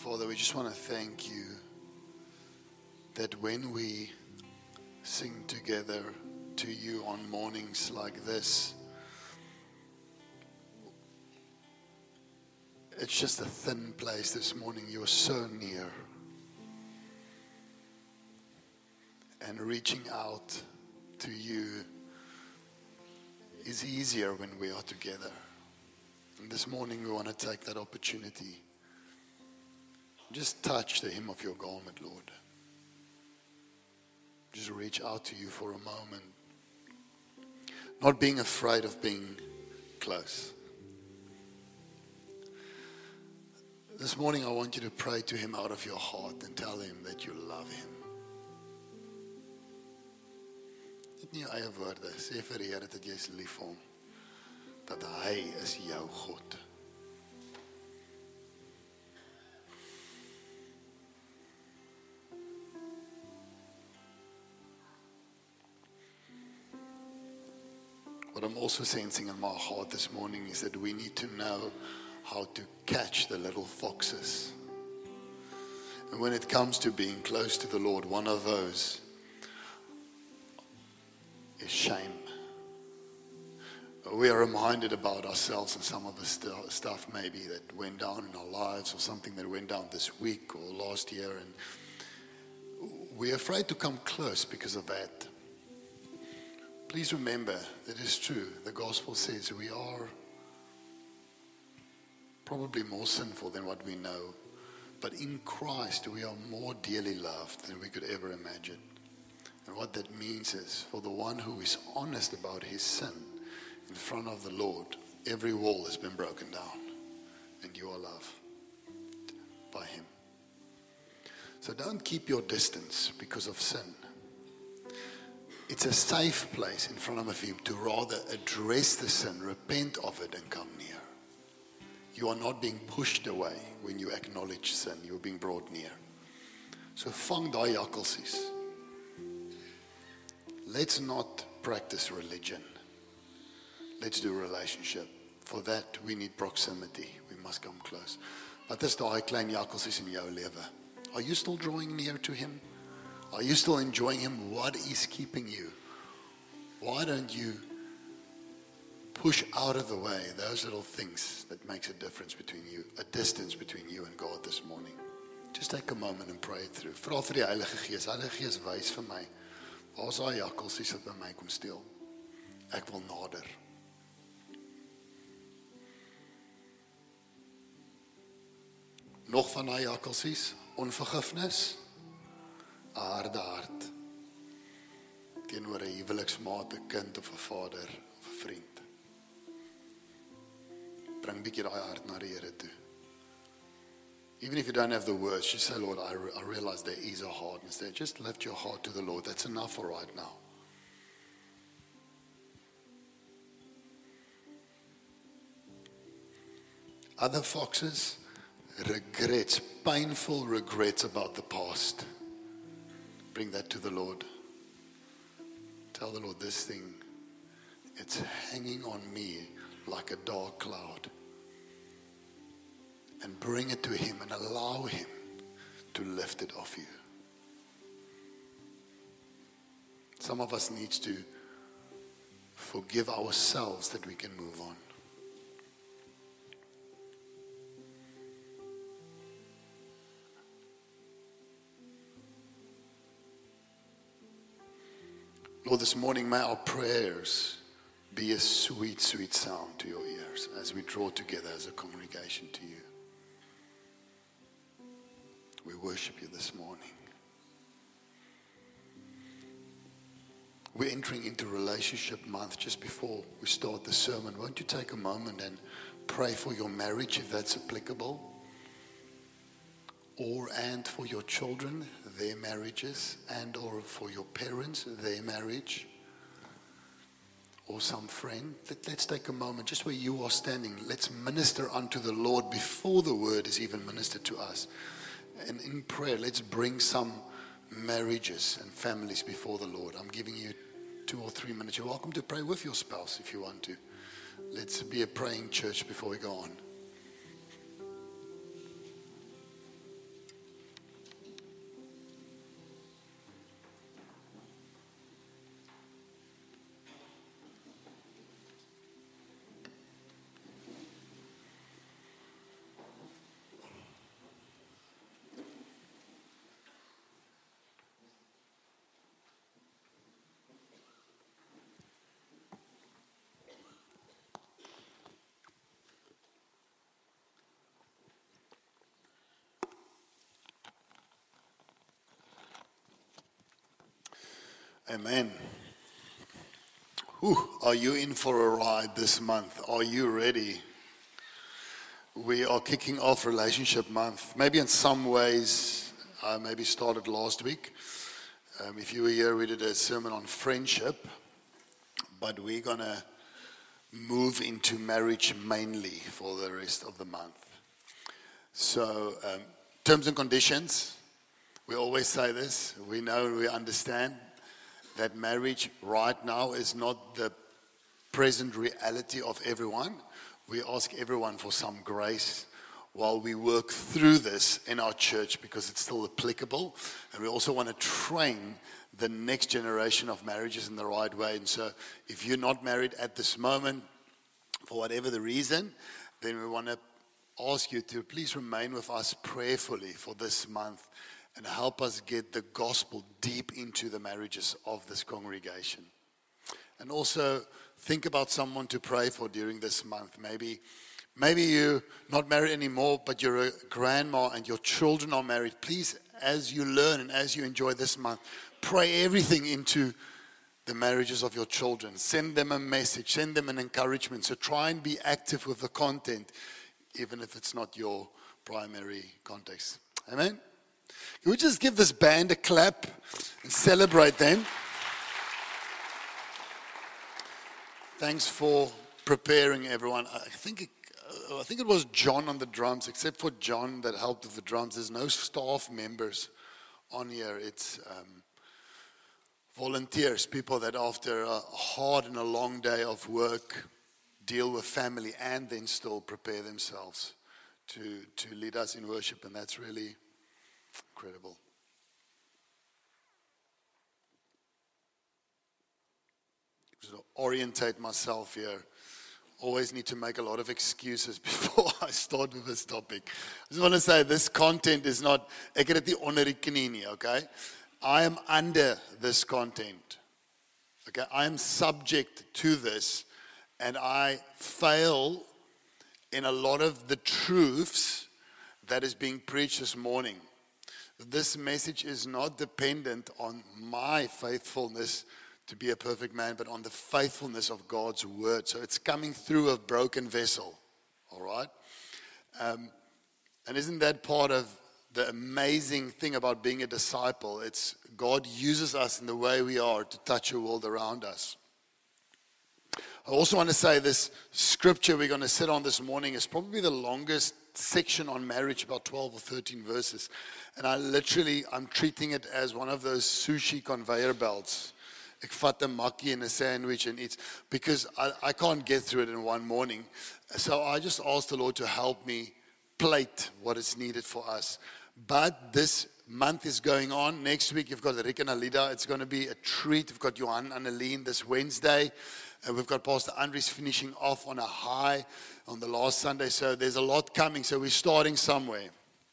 Father, we just want to thank you that when we sing together to you on mornings like this, it's just a thin place this morning. You're so near. And reaching out to you is easier when we are together. And this morning we want to take that opportunity. Just touch the hem of your garment, Lord. Just reach out to you for a moment. Not being afraid of being close. This morning I want you to pray to him out of your heart and tell him that you love him. Dit nie jou eie woorde, sê vir die Here dat jy is lief vir hom. Dat hy is jou God. What I'm also sensing in my heart this morning is that we need to know how to catch the little foxes. And when it comes to being close to the Lord, one of those is shame. We are reminded about ourselves and some of the stuff maybe that went down in our lives, or something that went down this week or last year, and we're afraid to come close because of that. Please remember that it's true. The gospel says we are probably more sinful than what we know, but in Christ we are more dearly loved than we could ever imagine. And what that means is, for the one who is honest about his sin in front of the Lord, every wall has been broken down, and you are loved by him. So don't keep your distance because of sin. It's a safe place in front of him to rather address the sin, repent of it, and come near. You are not being pushed away when you acknowledge sin. You're being brought near. So vang daai jakkalsies. Let's not practice religion. Let's do relationship. For that, we need proximity. We must come close. Wat is daai klein jakkalsies in jou lewe? Are you still drawing near to him? Are you still enjoying him? What is keeping you? Why don't you push out of the way those little things that makes a difference between you, a distance between you and God this morning? Just take a moment and pray it through. Vra vir die Heilige Gees. Heilige Gees, wys vir my. Waar is daai jakkalsies wat by my kom steel? Ek wil nader. Nog van daai jakkalsies, onvergifnis, 'n harde hart teenoor 'n huweliksmaat, 'n kind of 'n vader of 'n vriend. Bring bietjie daai hart na die Here toe. Even if you don't have the words, just say, Lord, I realize there is a hardness there. Just lift your heart to the Lord. That's enough for right now. Other foxes, regrets, painful regrets about the past. Bring that to the Lord. Tell the Lord, this thing, it's hanging on me like a dark cloud. And bring it to him and allow him to lift it off you. Some of us need to forgive ourselves that we can move on. Lord, this morning may our prayers be a sweet, sweet sound to your ears as we draw together as a congregation to you. We worship you this morning. We're entering into relationship month just before we start the sermon. Won't you take a moment and pray for your marriage if that's applicable? And for your children, their marriages, and or for your parents, their marriage, or some friend. Let's take a moment, just where you are standing, let's minister unto the Lord before the word is even ministered to us. And in prayer, let's bring some marriages and families before the Lord. I'm giving you 2 or 3 minutes. You're welcome to pray with your spouse if you want to. Let's be a praying church before we go on. Amen. Whew, are you in for a ride this month? Are you ready? We are kicking off Relationship Month. Maybe in some ways, maybe started last week. If you were here, we did a sermon on friendship, but we're going to move into marriage mainly for the rest of the month. So, terms and conditions, we always say this. We know and we understand that marriage right now is not the present reality of everyone. We ask everyone for some grace while we work through this in our church because it's still applicable. And we also want to train the next generation of marriages in the right way. And so if you're not married at this moment, for whatever the reason, then we want to ask you to please remain with us prayerfully for this month and help us get the gospel deep into the marriages of this congregation. And also think about someone to pray for during this month. Maybe you're not married anymore, but you're a grandma and your children are married. Please, as you learn and as you enjoy this month, pray everything into the marriages of your children. Send them a message, send them an encouragement. So try and be active with the content, even if it's not your primary context. Amen? Can we just give this band a clap and celebrate them? Thanks for preparing, everyone. I think it was John on the drums. Except for John that helped with the drums, there's no staff members on here. It's volunteers, people that after a hard and a long day of work deal with family and then still prepare themselves to lead us in worship, and that's really incredible. To orientate myself here, always need to make a lot of excuses before I start with this topic. I just want to say this content is not, ek het dit nie onder die knie nie, okay? I am under this content. Okay, I am subject to this, and I fail in a lot of the truths that is being preached this morning. This message is not dependent on my faithfulness to be a perfect man, but on the faithfulness of God's word. So it's coming through a broken vessel, all right? And isn't that part of the amazing thing about being a disciple? It's God uses us in the way we are to touch the world around us. I also want to say this scripture we're going to sit on this morning is probably the longest section on marriage, about 12 or 13 verses. And I'm treating it as one of those sushi conveyor belts. Ek vat 'n makkie and a sandwich and eat, because I can't get through it in one morning. So I just ask the Lord to help me plate what is needed for us. But this month is going on. Next week you've got Rick and Alida. It's going to be a treat. We've got Johan and Aline this Wednesday. And we've got Pastor Andres finishing off on a high on the last Sunday. So there's a lot coming. So we're starting somewhere.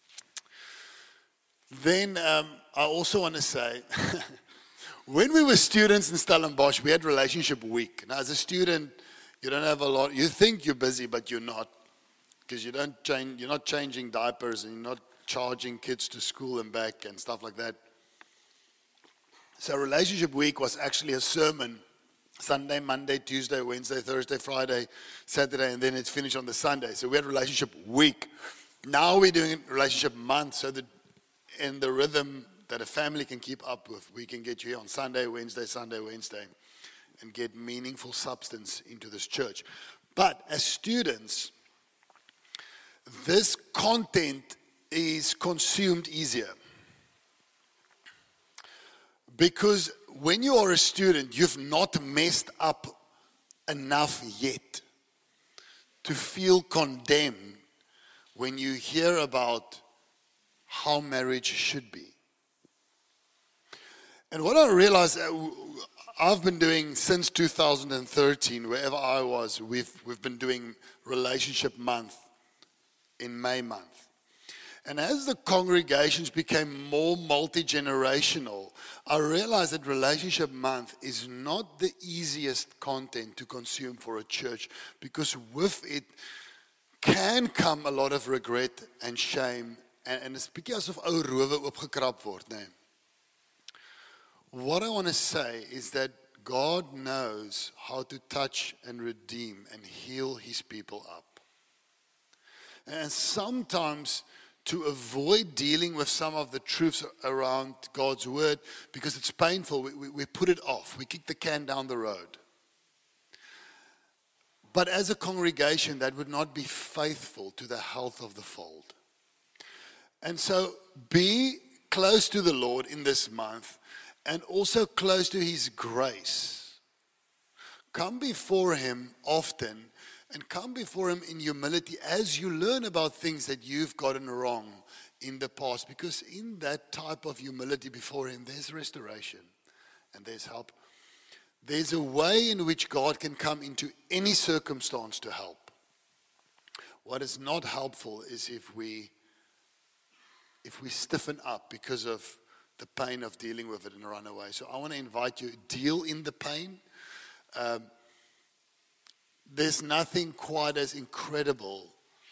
Then I also want to say, when we were students in Stellenbosch, we had relationship week. Now, as a student, you don't have a lot. You think you're busy, but you're not, because you're not changing diapers and you're not charging kids to school and back and stuff like that. So relationship week was actually a sermon. Sunday, Monday, Tuesday, Wednesday, Thursday, Friday, Saturday, and then it's finished on the Sunday. So we had relationship week. Now we're doing relationship month, so that in the rhythm that a family can keep up with, we can get you here on Sunday, Wednesday, and get meaningful substance into this church. But as students, this content is consumed easier. Because when you are a student, you've not messed up enough yet to feel condemned when you hear about how marriage should be. And what I realized, I've been doing since 2013, wherever I was, we've been doing Relationship Month in May month. And as the congregations became more multi-generational, I realized that Relationship Month is not the easiest content to consume for a church, because with it can come a lot of regret and shame, and it's bietjie asof ou rowe oopgekrap word, nee. what I want to say is that God knows how to touch and redeem and heal his people up. And sometimes to avoid dealing with some of the truths around God's word, because it's painful, we put it off. We kick the can down the road. But as a congregation, that would not be faithful to the health of the fold. And so be close to the Lord in this month, and also close to his grace. Come before him often, and come before him in humility as you learn about things that you've gotten wrong in the past. Because in that type of humility before him, there's restoration and there's help. There's a way in which God can come into any circumstance to help. What is not helpful is if we stiffen up because of the pain of dealing with it and run away. So I want to invite you, deal in the pain. There's nothing quite as incredible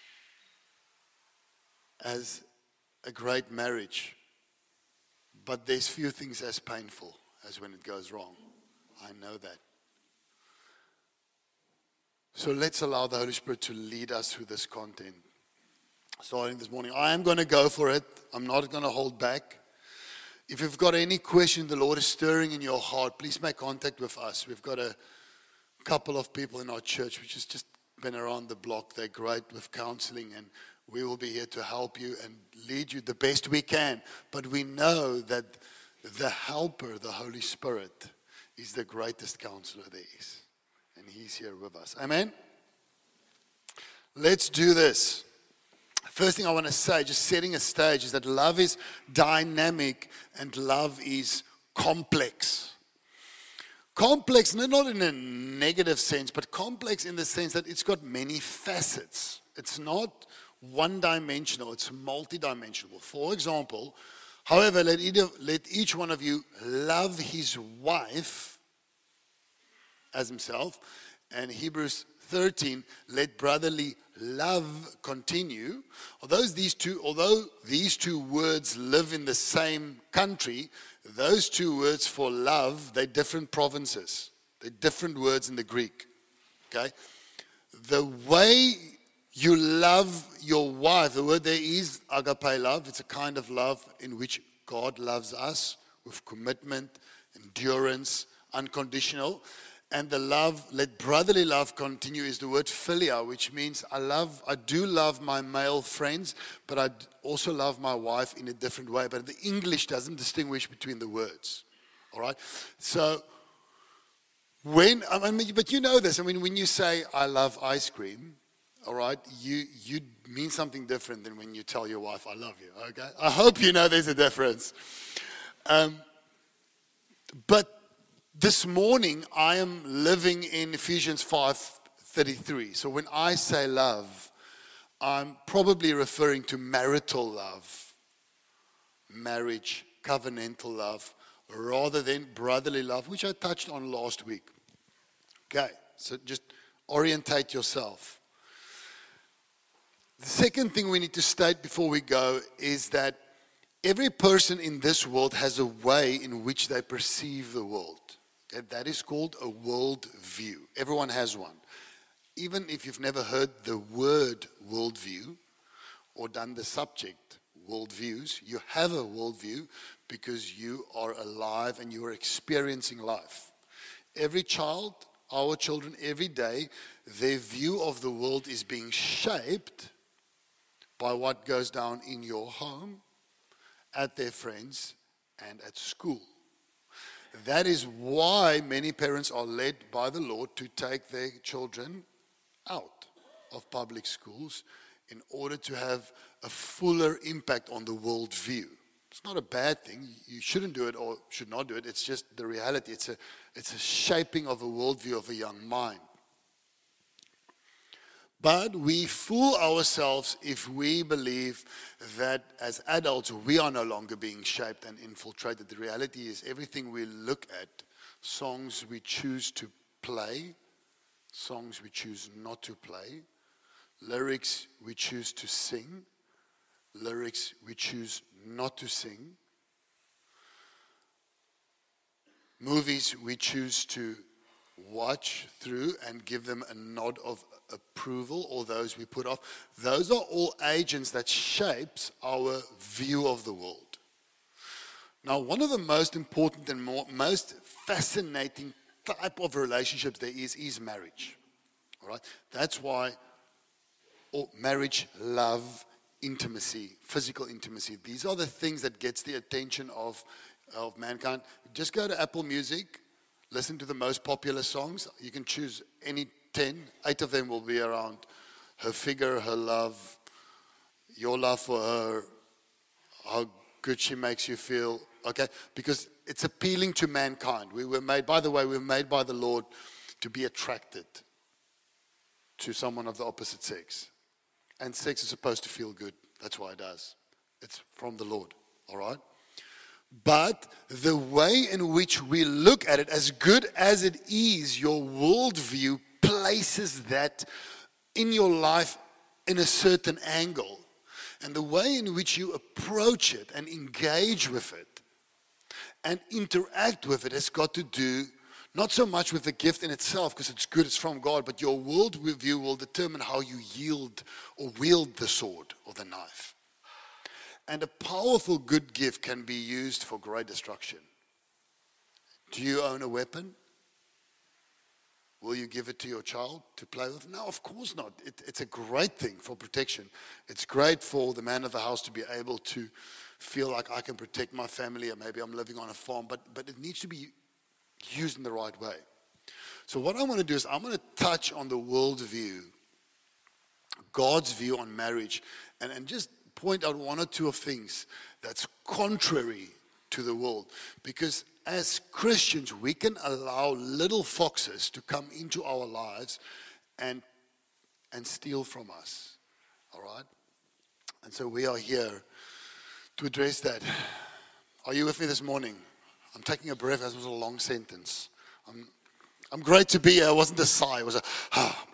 as a great marriage, but there's few things as painful as when it goes wrong. I know that. So let's allow the Holy Spirit to lead us through this content. Starting this morning, I am going to go for it. I'm not going to hold back. If you've got any question the Lord is stirring in your heart, please make contact with us. We've got a couple of people in our church which has just been around the block. They're great with counseling, and we will be here to help you and lead you the best we can. But we know that the helper, the Holy Spirit, is the greatest counselor there is. And he's here with us. Amen? Let's do this. First thing I want to say, just setting a stage, is that love is dynamic and love is complex. Complex, not in a negative sense, but complex in the sense that it's got many facets. It's not one-dimensional, it's multi-dimensional. For example, however, let each one of you love his wife as himself. And Hebrews 13, let brotherly love continue. Although these two words live in the same country, those two words for love, they're different provinces. They're different words in the Greek. Okay? The way you love your wife, the word there is agape love. It's a kind of love in which God loves us with commitment, endurance, unconditional. And the love, let brotherly love continue, is the word philia, which means I do love my male friends, but I also love my wife in a different way. But the English doesn't distinguish between the words. All right? So, but you know this. I mean, when you say, I love ice cream, all right, you mean something different than when you tell your wife, I love you, okay? I hope you know there's a difference. But this morning, I am living in Ephesians 5:33. So when I say love, I'm probably referring to marital love, marriage, covenantal love, rather than brotherly love, which I touched on last week. Okay, so just orientate yourself. The second thing we need to state before we go is that every person in this world has a way in which they perceive the world. Okay? That is called a world view. Everyone has one. Even if you've never heard the word worldview or done the subject worldviews, you have a worldview because you are alive and you are experiencing life. Every child, our children, every day, their view of the world is being shaped by what goes down in your home, at their friends, and at school. That is why many parents are led by the Lord to take their children out of public schools in order to have a fuller impact on the world view. It's not a bad thing. You shouldn't do it or should not do it. It's just the reality. It's a shaping of a worldview of a young mind. But we fool ourselves if we believe that as adults we are no longer being shaped and infiltrated. The reality is everything we look at, songs we choose to play, songs we choose not to play, lyrics we choose to sing, lyrics we choose not to sing, movies we choose to watch through and give them a nod of approval, or those we put off. Those are all agents that shapes our view of the world. Now, one of the most important and most fascinating type of relationships there is marriage. All right? That's why marriage, love, intimacy, physical intimacy, these are the things that gets the attention of mankind. Just go to Apple Music, listen to the most popular songs. You can choose any 10. 8 of them will be around her figure, her love, your love for her, how good she makes you feel. Okay? Because it's appealing to mankind. We were made by the Lord to be attracted to someone of the opposite sex. And sex is supposed to feel good. That's why it does. It's from the Lord. All right? But the way in which we look at it, as good as it is, your worldview places that in your life in a certain angle. And the way in which you approach it and engage with it and interact with it has got to do not so much with the gift in itself, because it's good, it's from God, but your worldview will determine how you yield or wield the sword or the knife. And a powerful good gift can be used for great destruction. Do you own a weapon? Will you give it to your child to play with? No, of course not. It's a great thing for protection. It's great for the man of the house to be able to feel like I can protect my family, or maybe I'm living on a farm, but it needs to be used in the right way. So what I want to do is I'm going to touch on the worldview, God's view on marriage, and just point out one or two of things that's contrary to the world. Because as Christians, we can allow little foxes to come into our lives and steal from us. All right? And so we are here to address that. Are you with me this morning? I'm taking a breath. That was a long sentence. I'm great to be here. It wasn't a sigh. It was a breath.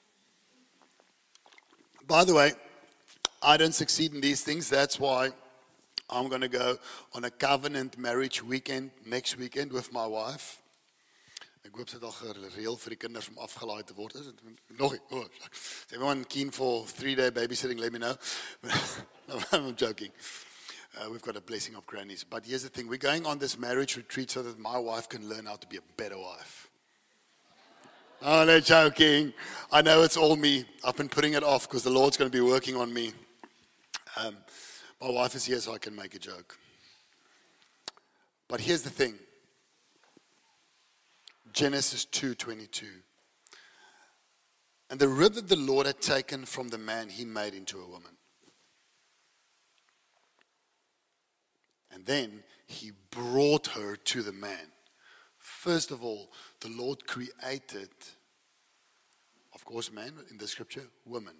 By the way, I don't succeed in these things. That's why I'm going to go on a covenant marriage weekend next weekend with my wife. Ek hoop dit al gereël vir die kinders om afgelaai te word. Is everyone keen for 3-day babysitting? Let me know. I'm joking. We've got a blessing of grannies. But here's the thing. We're going on this marriage retreat so that my wife can learn how to be a better wife. Oh, no, joking. I know it's all me. I've been putting it off because the Lord's going to be working on me. My wife is here so I can make a joke. But here's the thing. Genesis 2:22. And the rib that the Lord had taken from the man, he made into a woman. And then he brought her to the man. First of all, the Lord created, of course, man, in the scripture, woman.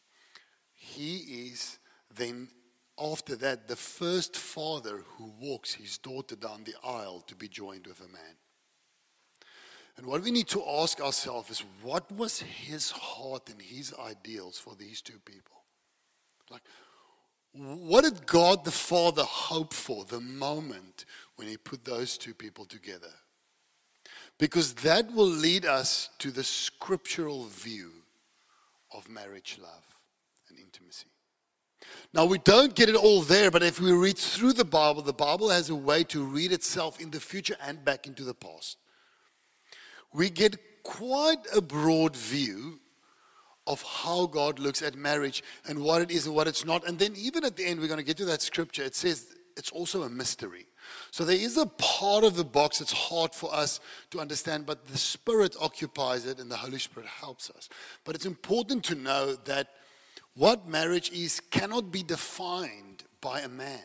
He is then, after that, the first father who walks his daughter down the aisle to be joined with a man. And what we need to ask ourselves is, what was his heart and his ideals for these two people? Like, what did God the Father hope for the moment when he put those two people together? Because that will lead us to the scriptural view of marriage, love, and intimacy. Now, we don't get it all there, but if we read through the Bible has a way to read itself in the future and back into the past. We get quite a broad view of how God looks at marriage and what it is and what it's not. And then even at the end, we're going to get to that scripture. It says it's also a mystery. So there is a part of the box that's hard for us to understand, but the Spirit occupies it and the Holy Spirit helps us. But it's important to know that what marriage is cannot be defined by a man.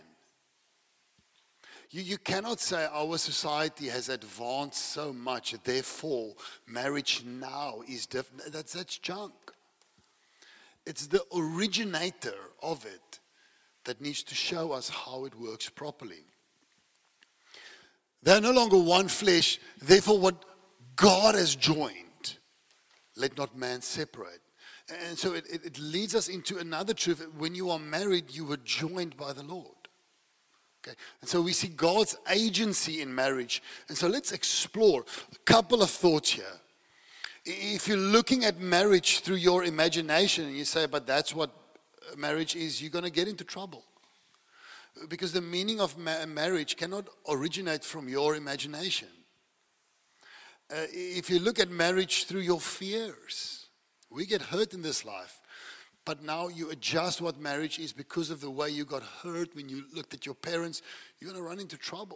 You cannot say our society has advanced so much, therefore marriage now is different. That's junk. It's the originator of it that needs to show us how it works properly. They're no longer one flesh, therefore what God has joined, let not man separate. And so it leads us into another truth. When you are married, you were joined by the Lord. Okay? And so we see God's agency in marriage. And so let's explore a couple of thoughts here. If you're looking at marriage through your imagination and you say, but that's what marriage is, you're going to get into trouble. Because the meaning of marriage cannot originate from your imagination. If you look at marriage through your fears, we get hurt in this life. But now you adjust what marriage is because of the way you got hurt when you looked at your parents, you're going to run into trouble.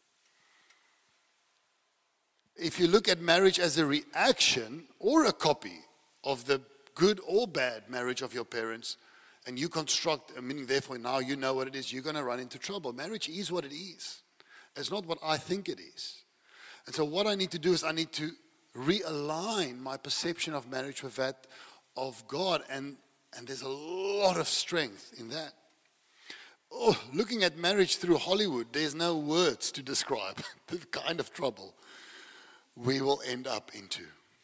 If you look at marriage as a reaction or a copy of the good or bad marriage of your parents, and you construct a meaning, therefore now you know what it is, you're going to run into trouble. Marriage is what it is. It's not what I think it is. And so what I need to do is I need to realign my perception of marriage with that of God. And there's a lot of strength in that. Oh, looking at marriage through Hollywood, there's no words to describe the kind of trouble we will end up into.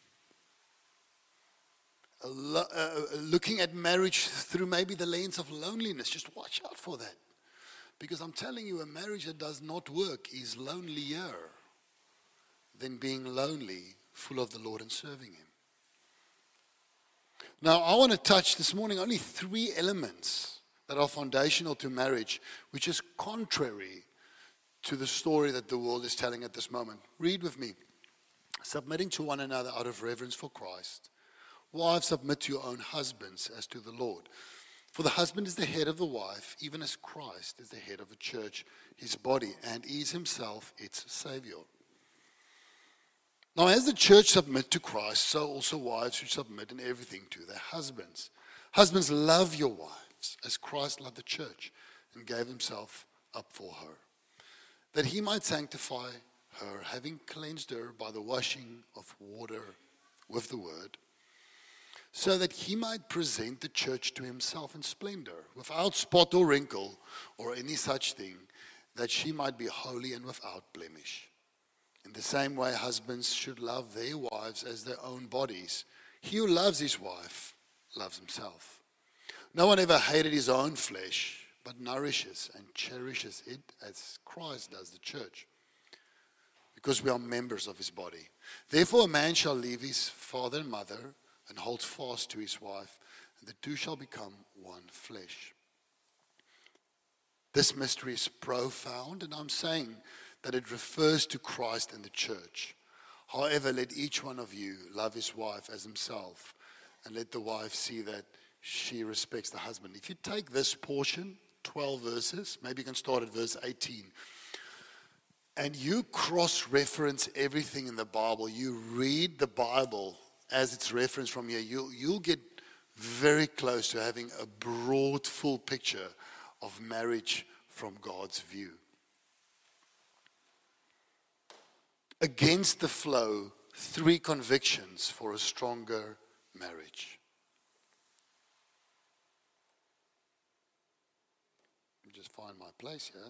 Looking at marriage through maybe the lens of loneliness, just watch out for that. Because I'm telling you, a marriage that does not work is lonelier than being lonely, full of the Lord and serving Him. Now, I want to touch this morning only 3 elements that are foundational to marriage, which is contrary to the story that the world is telling at this moment. Read with me. Submitting to one another out of reverence for Christ. Wives, submit to your own husbands as to the Lord. For the husband is the head of the wife, even as Christ is the head of the church, his body, and is himself its Savior. Now, as the church submit to Christ, so also wives should submit in everything to their husbands. Husbands, love your wives as Christ loved the church and gave himself up for her, that he might sanctify her, having cleansed her by the washing of water with the word, so that he might present the church to himself in splendor, without spot or wrinkle or any such thing, that she might be holy and without blemish. In the same way, husbands should love their wives as their own bodies. He who loves his wife loves himself. No one ever hated his own flesh, but nourishes and cherishes it as Christ does the church, because we are members of his body. Therefore, a man shall leave his father and mother and hold fast to his wife, and the two shall become one flesh. This mystery is profound, and I'm saying that it refers to Christ and the church. However, let each one of you love his wife as himself, and let the wife see that she respects the husband. If you take this portion, 12 verses, maybe you can start at verse 18, and you cross-reference everything in the Bible, you read the Bible as it's referenced from here, you'll get very close to having a broad, full picture of marriage from God's view. Against the flow, 3 convictions for a stronger marriage. Let me just find my place here.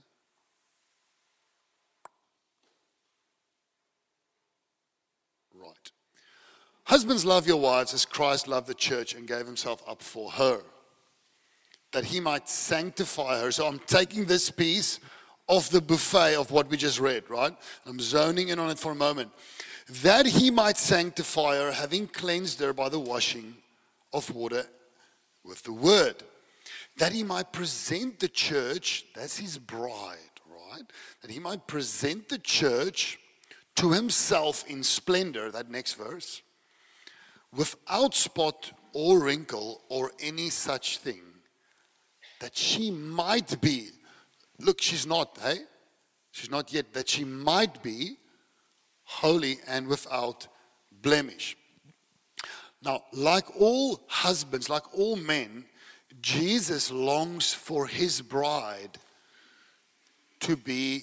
Right. Husbands, love your wives as Christ loved the church and gave himself up for her, that he might sanctify her. So I'm taking this piece off the buffet of what we just read, right? I'm zoning in on it for a moment. That he might sanctify her, having cleansed her by the washing of water with the word. That he might present the church, that's his bride, right? That he might present the church to himself in splendor, that next verse, without spot or wrinkle or any such thing, that she might be, look, she's not, hey? She's not yet, that she might be holy and without blemish. Now, like all husbands, like all men, Jesus longs for his bride to be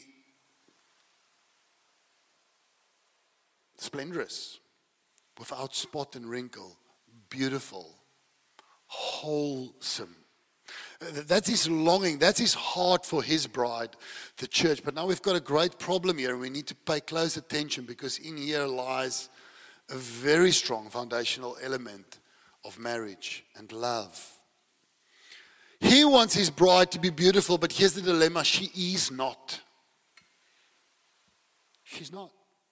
splendorous, without spot and wrinkle, beautiful, wholesome. That's his longing. That's his heart for his bride, the church. But now we've got a great problem here, and we need to pay close attention, because in here lies a very strong foundational element of marriage and love. He wants his bride to be beautiful, but here's the dilemma. She is not. She's not.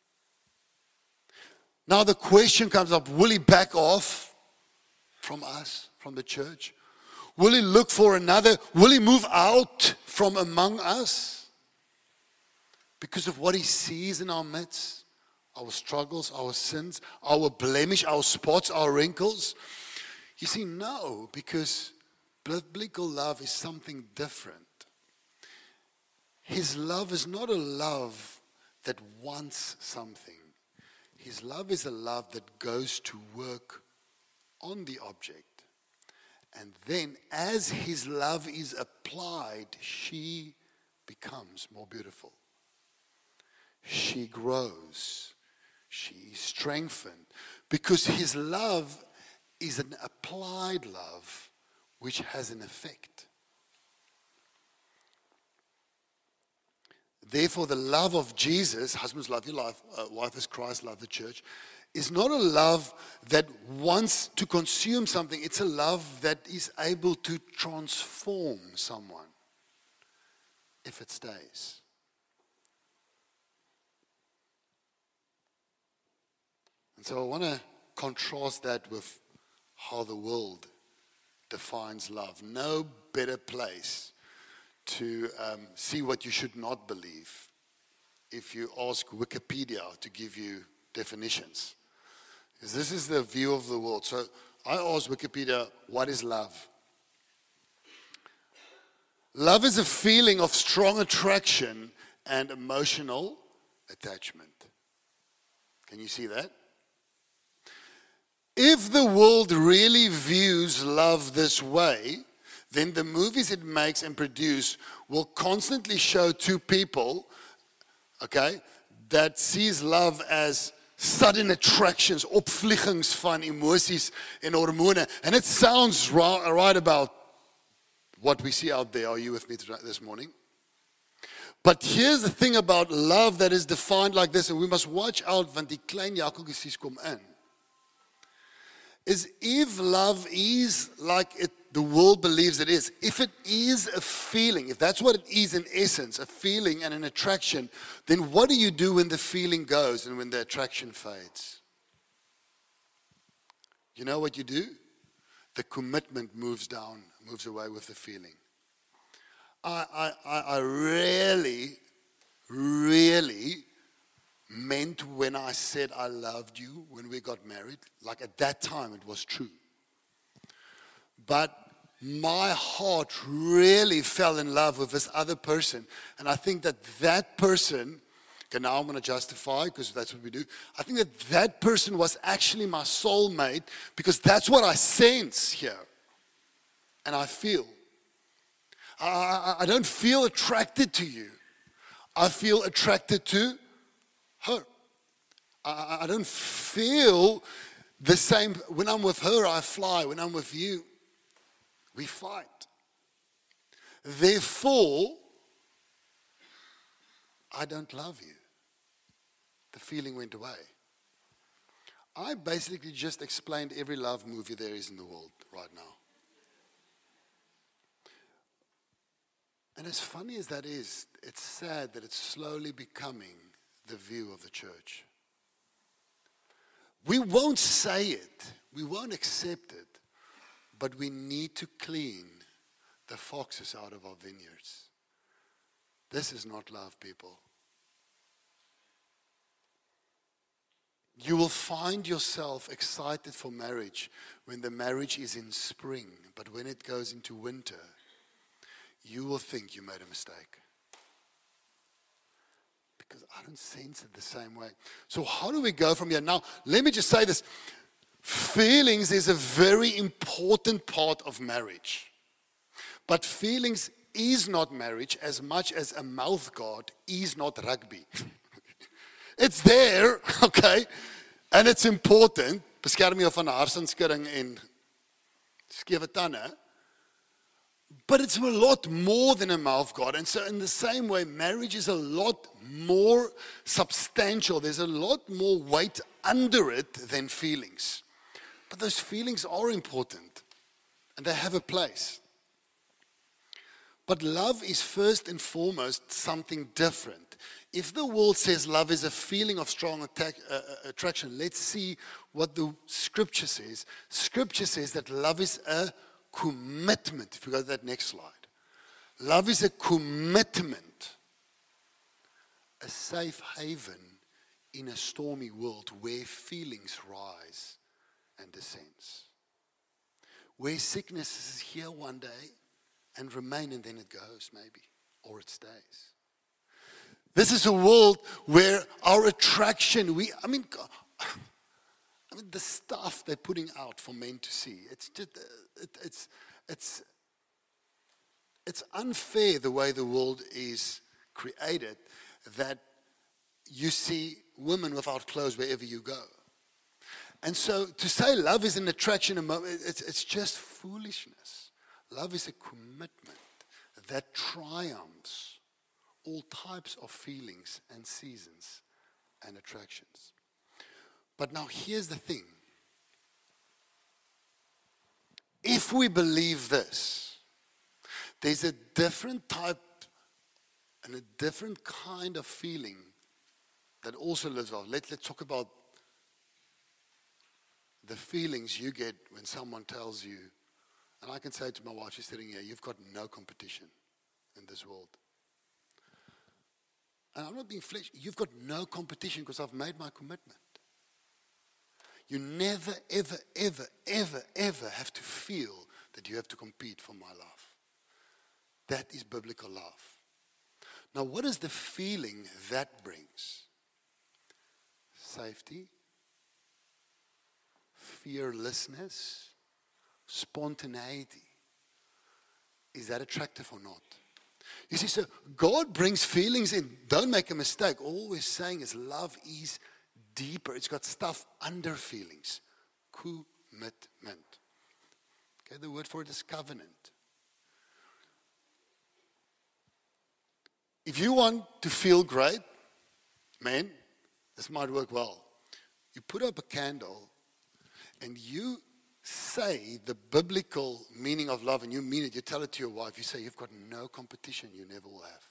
Now the question comes up, will he back off from us, from the church? Will he look for another? Will he move out from among us because of what he sees in our midst? Our struggles, our sins, our blemish, our spots, our wrinkles? You see, no, because biblical love is something different. His love is not a love that wants something. His love is a love that goes to work on the object. And then as his love is applied, she becomes more beautiful. She grows. She is strengthened. Because his love is an applied love which has an effect. Therefore, the love of Jesus, husbands love your wife as Christ loved the church, is not a love that wants to consume something. It's a love that is able to transform someone if it stays. And so I want to contrast that with how the world defines love. No better place to see what you should not believe if you ask Wikipedia to give you definitions. Because this is the view of the world. So I asked Wikipedia, what is love? Love is a feeling of strong attraction and emotional attachment. Can you see that? If the world really views love this way, then the movies it makes and produce will constantly show two people, okay, that sees love as sudden attractions, opvliegings van emosies en hormone. And it sounds right about what we see out there. Are you with me this morning? But here's the thing about love that is defined like this, and we must watch out, want die klein jakkeltjies kom in. Is if love is like the world believes it is, if it is a feeling, if that's what it is in essence, a feeling and an attraction, then what do you do when the feeling goes and when the attraction fades? You know what you do? The commitment moves down, moves away with the feeling. I really meant when I said I loved you when we got married. Like at that time it was true. But my heart really fell in love with this other person. And I think that person, okay, now I'm going to justify because that's what we do. I think that person was actually my soulmate because that's what I sense here. And I feel. I don't feel attracted to you. I feel attracted to her. I don't feel the same. When I'm with her, I fly. When I'm with you, we fight. Therefore, I don't love you. The feeling went away. I basically just explained every love movie there is in the world right now. And as funny as that is, it's sad that it's slowly becoming the view of the church. We won't say it, we won't accept it, but we need to clean the foxes out of our vineyards. This is not love, people. You will find yourself excited for marriage when the marriage is in spring, but when it goes into winter, you will think you made a mistake. Because I don't sense it the same way. So how do we go from here? Now, let me just say this. Feelings is a very important part of marriage. But feelings is not marriage as much as a mouth guard is not rugby. It's there, okay? And it's important. Beskerm jou van harsenskudding en skewe tande. But it's a lot more than a mouth guard. And so in the same way, marriage is a lot more substantial. There's a lot more weight under it than feelings. But those feelings are important. And they have a place. But love is first and foremost something different. If the world says love is a feeling of strong attraction, let's see what the Scripture says. Scripture says that love is a commitment. If you go to that next slide. Love is a commitment, a safe haven in a stormy world where feelings rise and descends. Where sickness is here one day and remain, and then it goes maybe, or it stays. This is a world where our attraction, I mean, the stuff they're putting out for men to see, it's just, it's unfair the way the world is created, that you see women without clothes wherever you go. And so to say love is an attraction, it's just foolishness. Love is a commitment that triumphs all types of feelings and seasons and attractions. But now here's the thing. If we believe this, there's a different type and a different kind of feeling that also lives on. Let's talk about the feelings you get when someone tells you, and I can say to my wife, she's sitting here, you've got no competition in this world. And I'm not being flesh. You've got no competition because I've made my commitment. You never, ever, ever, ever, ever have to feel that you have to compete for my love. That is biblical love. Now, what is the feeling that brings? Safety, fearlessness, spontaneity. Is that attractive or not? You see, so God brings feelings in. Don't make a mistake. All we're saying is love is deeper. It's got stuff under feelings. Commitment. Okay, the word for it is covenant. If you want to feel great, man, this might work well. You put up a candle and you say the biblical meaning of love, and you mean it. You tell it to your wife. You say, you've got no competition. You never will have.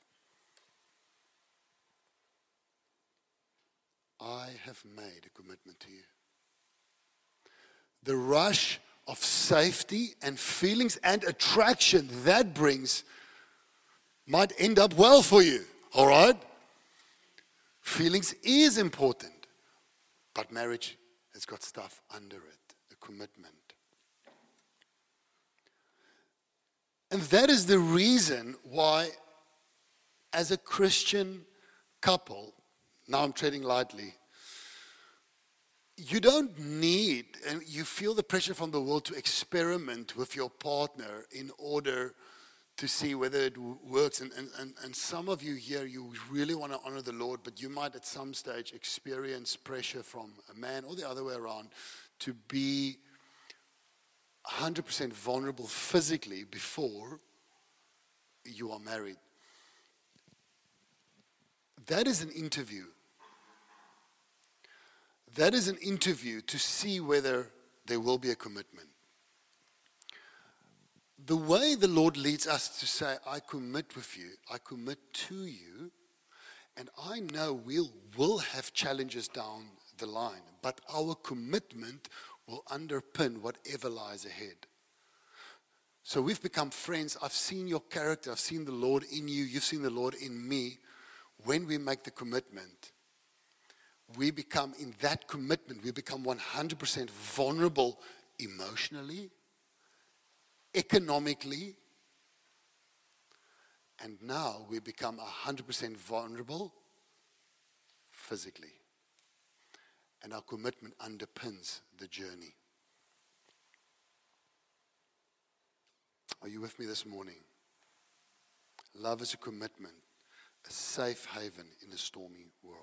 I have made a commitment to you. The rush of safety and feelings and attraction that brings might end up well for you. All right? Feelings is important. But marriage has got stuff under it. A commitment. And that is the reason why, as a Christian couple, now I'm treading lightly, you don't need, and you feel the pressure from the world to experiment with your partner in order to see whether it works. And some of you here, you really want to honor the Lord, but you might at some stage experience pressure from a man or the other way around to be 100% vulnerable physically before you are married. That is an interview. That is an interview to see whether there will be a commitment. The way the Lord leads us to say, I commit with you, I commit to you, and I know we'll have challenges down the line, but our commitment will underpin whatever lies ahead. So we've become friends. I've seen your character. I've seen the Lord in you. You've seen the Lord in me. When we make the commitment, we become, in that commitment, we become 100% vulnerable emotionally, economically, and now we become 100% vulnerable physically. And our commitment underpins the journey. Are you with me this morning? Love is a commitment, a safe haven in a stormy world.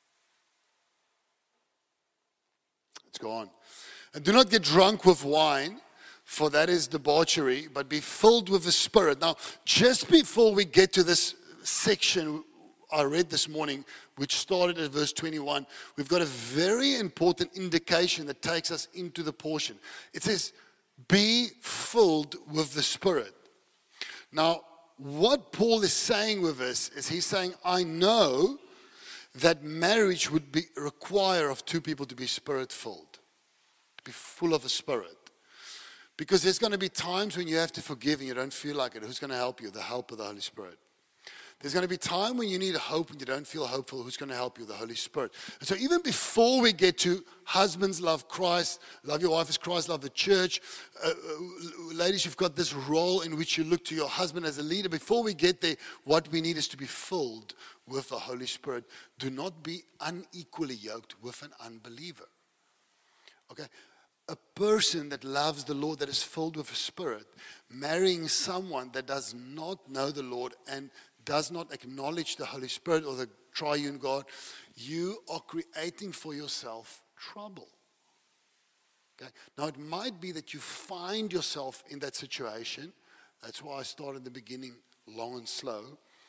Let's go on. And do not get drunk with wine, for that is debauchery, but be filled with the Spirit. Now, just before we get to this section I read this morning, which started at verse 21, we've got a very important indication that takes us into the portion. It says, be filled with the Spirit. Now, what Paul is saying with this is he's saying, I know that marriage would require of two people to be spirit-filled, to be full of the Spirit. Because there's going to be times when you have to forgive and you don't feel like it. Who's going to help you? The help of the Holy Spirit. There's going to be time when you need hope and you don't feel hopeful. Who's going to help you? The Holy Spirit. And so even before we get to husbands love Christ, love your wife as Christ loved the church, ladies, you've got this role in which you look to your husband as a leader. Before we get there, what we need is to be filled with the Holy Spirit. Do not be unequally yoked with an unbeliever. Okay? A person that loves the Lord, that is filled with the Spirit, marrying someone that does not know the Lord and does not acknowledge the Holy Spirit or the triune God, you are creating for yourself trouble. Okay? Now, it might be that you find yourself in that situation. That's why I started in the beginning long and slow.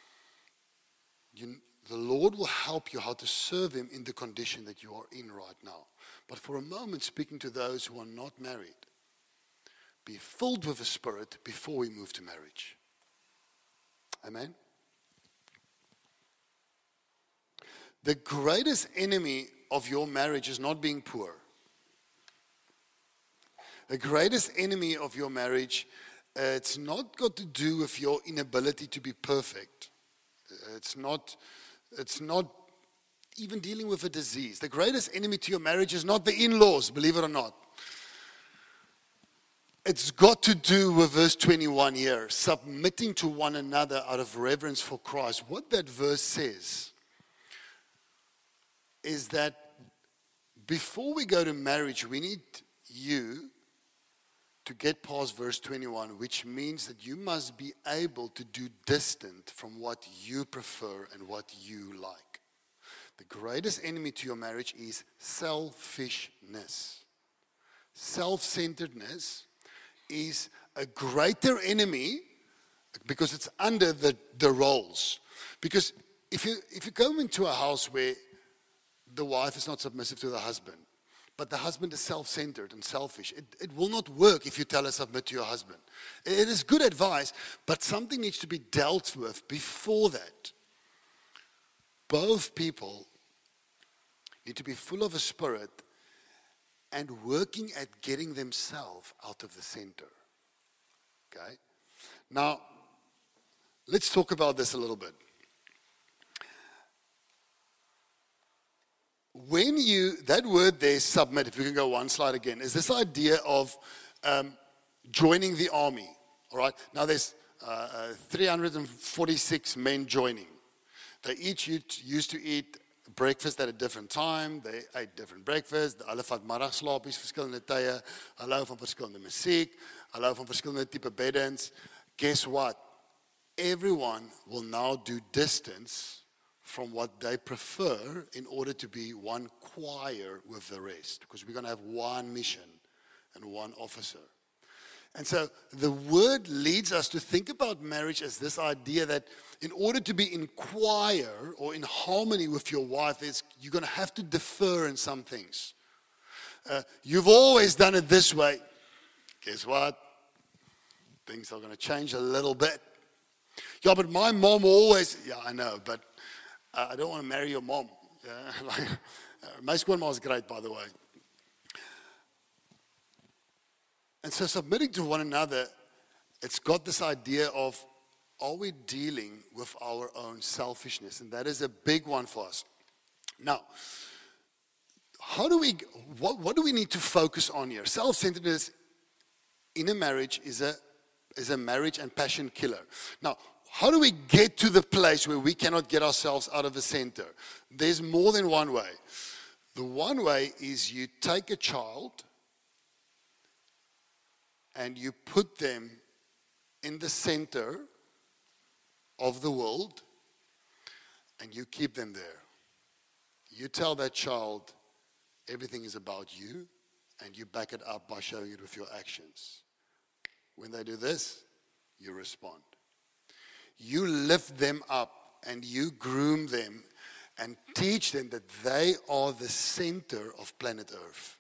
The Lord will help you how to serve Him in the condition that you are in right now. But for a moment, speaking to those who are not married, be filled with the Spirit before we move to marriage. Amen? The greatest enemy of your marriage is not being poor. The greatest enemy of your marriage, it's not got to do with your inability to be perfect. It's not even dealing with a disease. The greatest enemy to your marriage is not the in-laws, believe it or not. It's got to do with verse 21 here, submitting to one another out of reverence for Christ. What that verse says is that before we go to marriage, we need you to get past verse 21, which means that you must be able to do distant from what you prefer and what you like. The greatest enemy to your marriage is selfishness. Self-centeredness is a greater enemy because it's under the roles. Because if you go into a house where the wife is not submissive to the husband, but the husband is self-centered and selfish, it will not work if you tell her submit to your husband. It is good advice, but something needs to be dealt with before that. Both people need to be full of a Spirit and working at getting themselves out of the center. Okay? Now, let's talk about this a little bit. That word there, submit, if we can go one slide again, is this idea of joining the army. All right? Now there's 346 men joining. They each used to eat breakfast at a different time. They ate different breakfast. Hulle vat middagslapies verskillende tye. Hulle hou van verskillende musiek. Hulle hou van verskillende tipe beddens. Guess what? Everyone will now do distance from what they prefer in order to be one choir with the rest. Because we're going to have one mission and one officer. And so the word leads us to think about marriage as this idea that in order to be in choir or in harmony with your wife, you're going to have to defer in some things. You've always done it this way. Guess what? Things are going to change a little bit. Yeah, but my mom always... Yeah, I know, but I don't want to marry your mom. My schoolma was great, by the way. And so submitting to one another, it's got this idea of, are we dealing with our own selfishness? And that is a big one for us. Now, what do we need to focus on here? Self-centeredness in a marriage is a marriage and passion killer. Now, how do we get to the place where we cannot get ourselves out of the center? There's more than one way. The one way is you take a child and you put them in the center of the world and you keep them there. You tell that child everything is about you and you back it up by showing it with your actions. When they do this, you respond. You lift them up and you groom them and teach them that they are the center of planet Earth.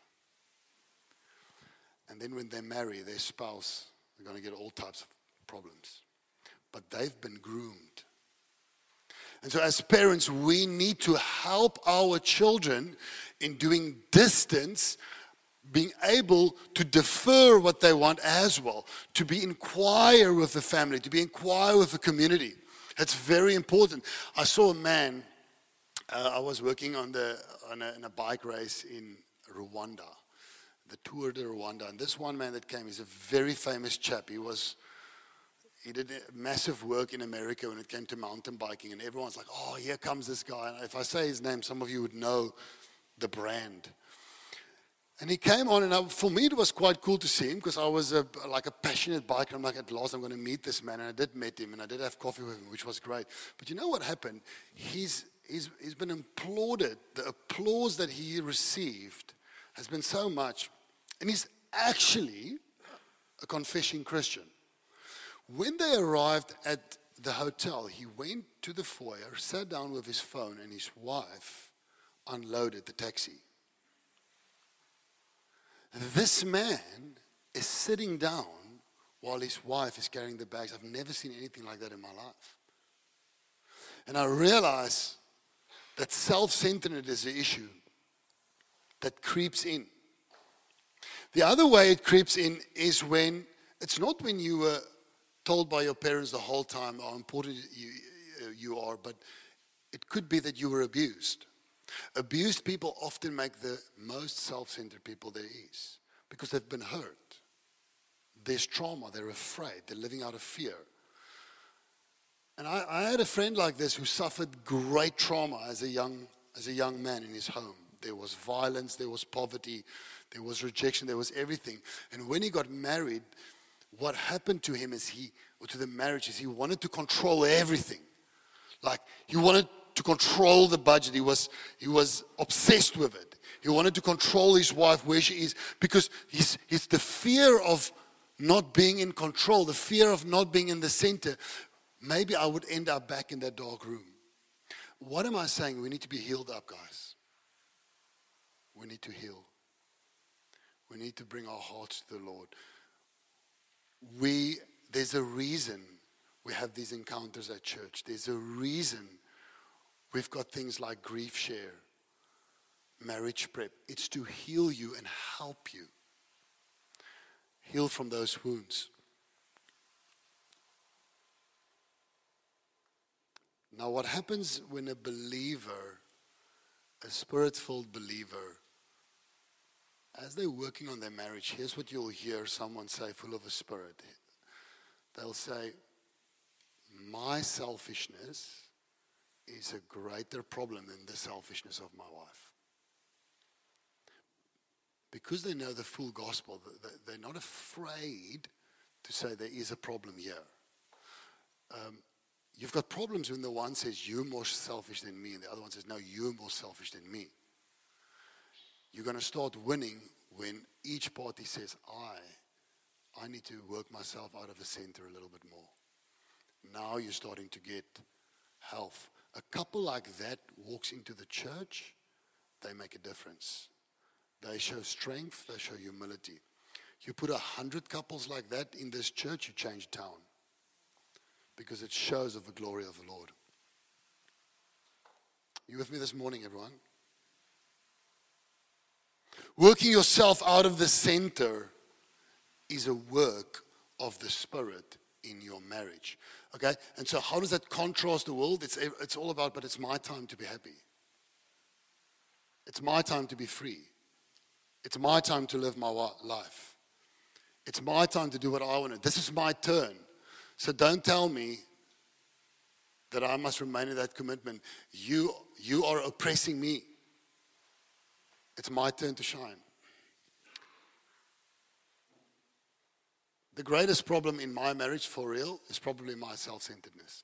And then when they marry their spouse, they're going to get all types of problems. but they've been groomed. And so as parents, we need to help our children in doing distance, being able to defer what they want as well, to be inquire with the family, to be inquire with the community. That's very important. I saw a man, I was working on a bike race in Rwanda, the Tour de Rwanda. And this one man that came is a very famous chap. He did massive work in America when it came to mountain biking. And everyone's like, oh, here comes this guy. And if I say his name, some of you would know the brand. And he came on, and for me it was quite cool to see him because I was like a passionate biker. I'm like, at last I'm going to meet this man. And I did meet him, and I did have coffee with him, which was great. But you know what happened? He's been applauded. The applause that he received has been so much. And he's actually a confessing Christian. When they arrived at the hotel, he went to the foyer, sat down with his phone, and his wife unloaded the taxi. This man is sitting down while his wife is carrying the bags. I've never seen anything like that in my life. And I realize that self-centeredness is the issue that creeps in. The other way it creeps in is when, it's not when you were told by your parents the whole time how important you are, but it could be that you were abused. Abused people often make the most self-centered people there is because they've been hurt. There's trauma, they're afraid, they're living out of fear. And I had a friend like this who suffered great trauma as a young man in his home. There was violence, there was poverty, there was rejection, there was everything. And when he got married, what happened to him to the marriage is he wanted to control everything. Like, he wanted to control the budget. He was obsessed with it. He wanted to control his wife where she is because he's the fear of not being in control, the fear of not being in the center. Maybe I would end up back in that dark room. What am I saying? We need to be healed up, guys. We need to heal. We need to bring our hearts to the Lord. There's a reason we have these encounters at church. There's a reason we've got things like grief share, marriage prep. It's to heal you and help you heal from those wounds. Now, what happens when a believer, a spirit-filled believer, as they're working on their marriage, here's what you'll hear someone say, full of a spirit. They'll say, my selfishness is a greater problem than the selfishness of my wife. Because they know the full gospel, they're not afraid to say there is a problem here. You've got problems when the one says, you're more selfish than me, and the other one says, no, you're more selfish than me. You're going to start winning when each party says, I need to work myself out of the center a little bit more. Now you're starting to get health. A couple like that walks into the church, they make a difference. They show strength, they show humility. You put 100 couples like that in this church, you change town. Because it shows of the glory of the Lord. You with me this morning, everyone? Working yourself out of the center is a work of the Spirit in your marriage. Okay? And so how does that contrast the world? It's all about, but it's my time to be happy. It's my time to be free. It's my time to live my life. It's my time to do what I want to. This is my turn. So don't tell me that I must remain in that commitment. You are oppressing me. It's my turn to shine. The greatest problem in my marriage, for real, is probably my self-centeredness.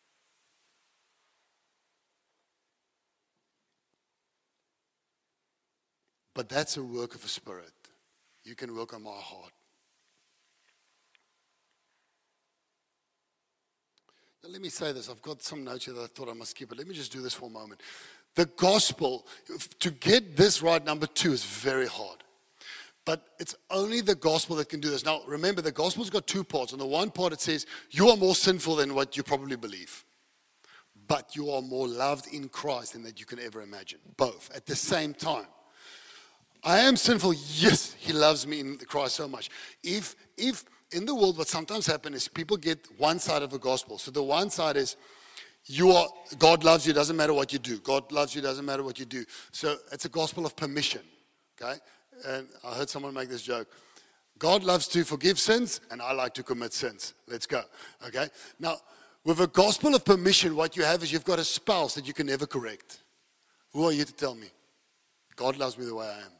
But that's a work of a spirit. You can work on my heart. Now, let me say this. I've got some notes here that I thought I must keep, but let me just do this for a moment. The gospel, to get this right, number 2, is very hard. But it's only the gospel that can do this. Now, remember, the gospel's got two parts. On the one part, it says, you are more sinful than what you probably believe. But you are more loved in Christ than that you can ever imagine. Both at the same time. I am sinful. Yes, he loves me in Christ so much. If in the world, what sometimes happens is people get one side of the gospel. So the one side is, God loves you, doesn't matter what you do. God loves you, doesn't matter what you do. So it's a gospel of permission. Okay? And I heard someone make this joke. God loves to forgive sins, and I like to commit sins. Let's go. Okay? Now, with a gospel of permission, what you have is you've got a spouse that you can never correct. Who are you to tell me? God loves me the way I am.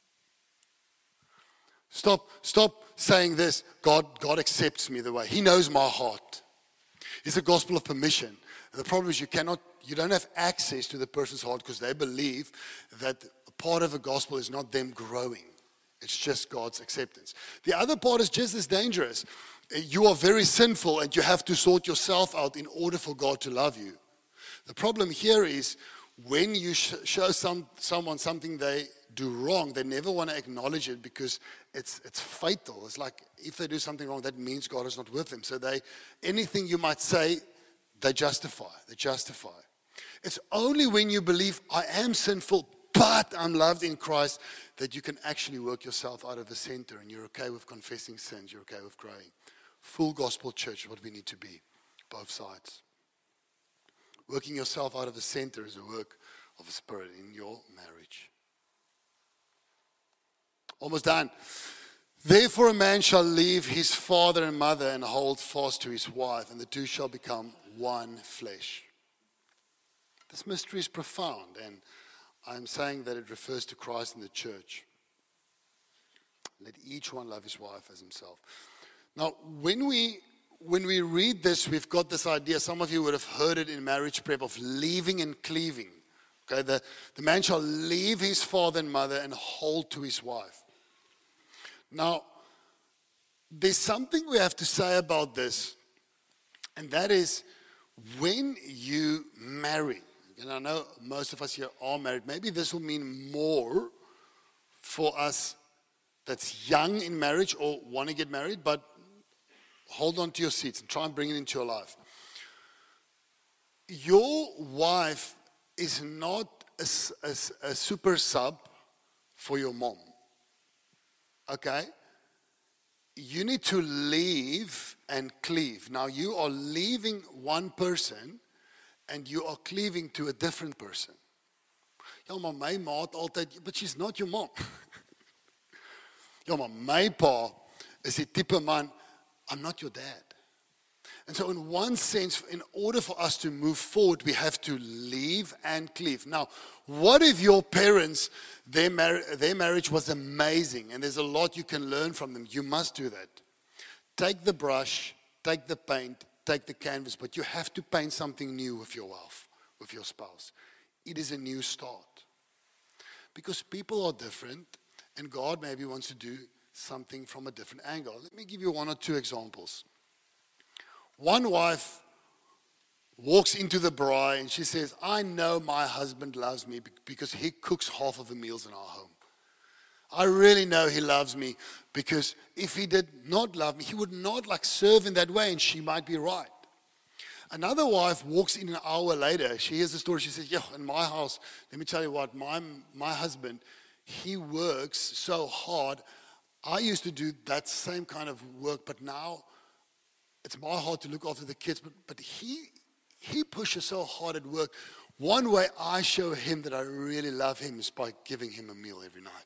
Stop saying this. God accepts me the way. He knows my heart. It's a gospel of permission. The problem is you don't have access to the person's heart because they believe that part of the gospel is not them growing. It's just God's acceptance. The other part is just as dangerous. You are very sinful and you have to sort yourself out in order for God to love you. The problem here is when you show someone something they do wrong, they never want to acknowledge it because it's fatal. It's like if they do something wrong, that means God is not with them. So anything you might say, they justify. It's only when you believe I am sinful, but I'm loved in Christ, that you can actually work yourself out of the center and you're okay with confessing sins, you're okay with growing. Full gospel church is what we need to be, both sides. Working yourself out of the center is a work of the Spirit in your marriage. Almost done. Therefore a man shall leave his father and mother and hold fast to his wife, and the two shall become one flesh. This mystery is profound, and I'm saying that it refers to Christ and the church. Let each one love his wife as himself. Now, when we read this, we've got this idea, some of you would have heard it in marriage prep, of leaving and cleaving. Okay, the man shall leave his father and mother and hold to his wife. Now, there's something we have to say about this, and that is when you marry, and I know most of us here are married, maybe this will mean more for us that's young in marriage or want to get married, but hold on to your seats and try and bring it into your life. Your wife is not a super sub for your mom. Okay? You need to leave and cleave. Now you are leaving one person and you are cleaving to a different person. Ja, maar my ma het altyd, but she's not your mom. Ja, maar my pa is die type man, I'm not your dad. And so in one sense, in order for us to move forward, we have to leave and cleave. Now, what if your parents, their marriage was amazing, and there's a lot you can learn from them? You must do that. Take the brush, take the paint, take the canvas, but you have to paint something new with your wife, with your spouse. It is a new start. Because people are different, and God maybe wants to do something from a different angle. Let me give you one or two examples. One wife walks into the braai and she says, I know my husband loves me because he cooks half of the meals in our home. I really know he loves me because if he did not love me, he would not serve in that way, and she might be right. Another wife walks in an hour later. She hears the story. She says, yeah, in my house, let me tell you what, my husband, he works so hard. I used to do that same kind of work, but now it's my heart to look after the kids, but he pushes so hard at work. One way I show him that I really love him is by giving him a meal every night.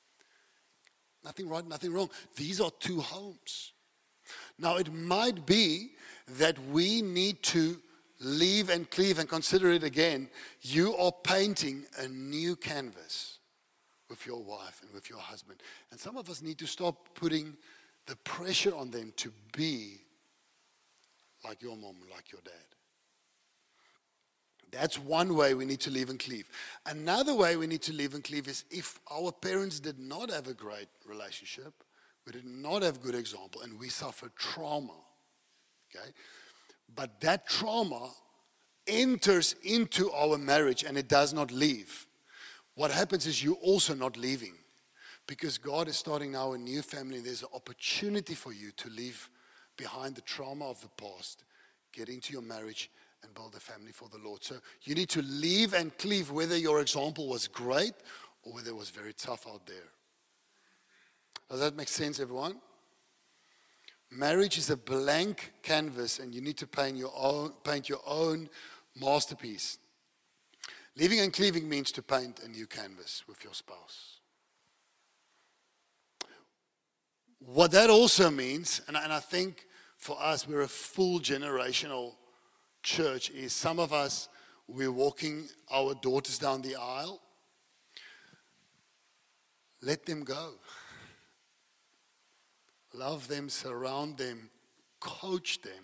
Nothing right, nothing wrong. These are two homes. Now, it might be that we need to leave and cleave and consider it again. You are painting a new canvas with your wife and with your husband. And some of us need to stop putting the pressure on them to be like your mom, like your dad. That's one way we need to live and cleave. Another way we need to live and cleave is if our parents did not have a great relationship, we did not have good example, and we suffered trauma. Okay? But that trauma enters into our marriage and it does not leave. What happens is you're also not leaving. Because God is starting now a new family. There's an opportunity for you to leave behind the trauma of the past, get into your marriage, and build a family for the Lord. So you need to leave and cleave, whether your example was great or whether it was very tough out there. Does that make sense, everyone? Marriage is a blank canvas, and you need to paint your own masterpiece. Leaving and cleaving means to paint a new canvas with your spouse. What that also means, and I think for us, we're a full generational church, is some of us, we're walking our daughters down the aisle. Let them go. Love them, surround them, coach them.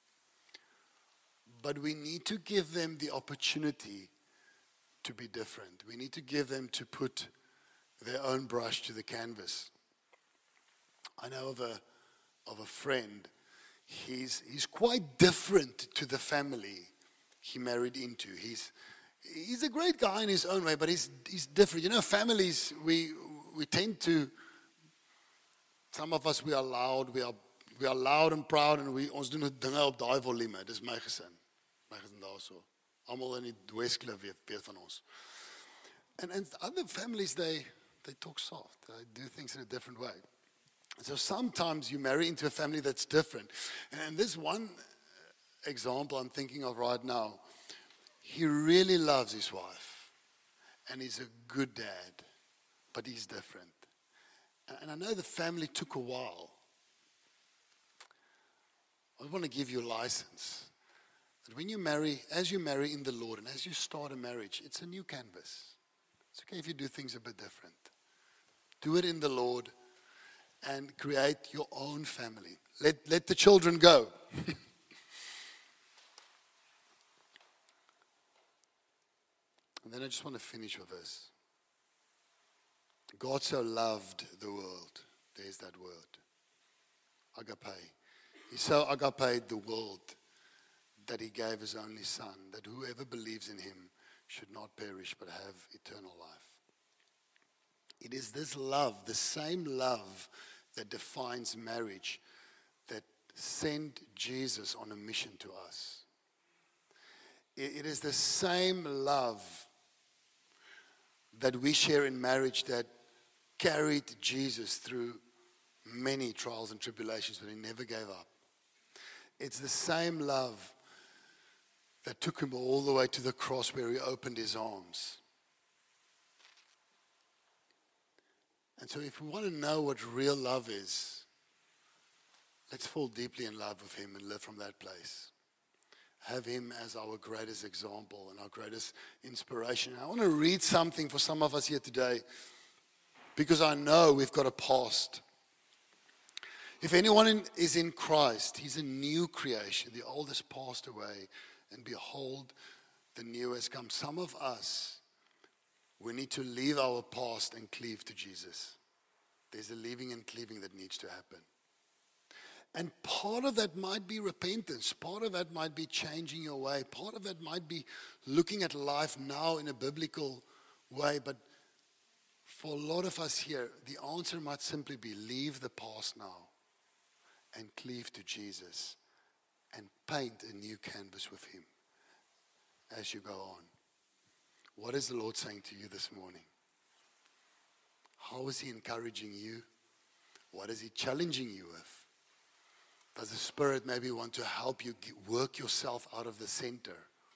But we need to give them the opportunity to be different. We need to give them to put their own brush to the canvas. I know of a friend. He's quite different to the family he married into. He's a great guy in his own way, but he's different. You know, families, we tend to, some of us, we are loud and proud, and ons doen dinge op daai volume. Dis my gesin. My gesin daarso. Almal in die Weskloof weet van ons. And other families, they talk soft. They do things in a different way. So sometimes you marry into a family that's different. And this one example I'm thinking of right now, he really loves his wife. And he's a good dad. But he's different. And I know the family took a while. I want to give you a license. That when you marry, as you marry in the Lord, and as you start a marriage, it's a new canvas. It's okay if you do things a bit different. Do it in the Lord and create your own family. Let the children go. And then I just want to finish with this. God so loved the world. There's that word. Agape. He so agaped the world that he gave his only son, that whoever believes in him should not perish but have eternal life. It is this love, the same love that defines marriage, that sent Jesus on a mission to us. It is the same love that we share in marriage that carried Jesus through many trials and tribulations, but he never gave up. It's the same love that took him all the way to the cross where he opened his arms. And so if we want to know what real love is, let's fall deeply in love with him and live from that place. Have him as our greatest example and our greatest inspiration. I want to read something for some of us here today, because I know we've got a past. If anyone is in Christ, he's a new creation. The old has passed away, and behold, the new has come. Some of us, we need to leave our past and cleave to Jesus. There's a leaving and cleaving that needs to happen. And part of that might be repentance. Part of that might be changing your way. Part of that might be looking at life now in a biblical way. But for a lot of us here, the answer might simply be leave the past now and cleave to Jesus and paint a new canvas with him as you go on. What is the Lord saying to you this morning? How is he encouraging you? What is he challenging you with? Does the Spirit maybe want to help you work yourself out of the center?